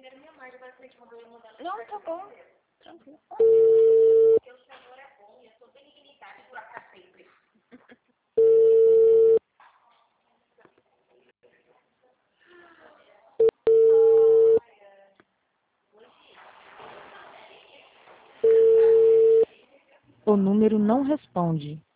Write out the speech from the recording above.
Não, tá bom. Tranquilo. O número não responde.